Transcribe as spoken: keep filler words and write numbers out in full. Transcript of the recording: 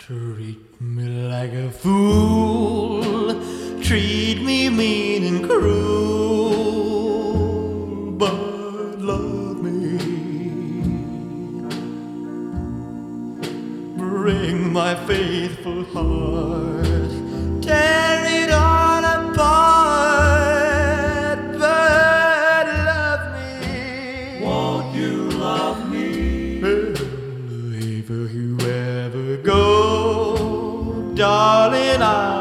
Treat me like a fool, treat me mean and cruel, but love me. Bring my faithful heart, tear it all apart, but love me. Won't you love me? Wherever you ever go, darling, I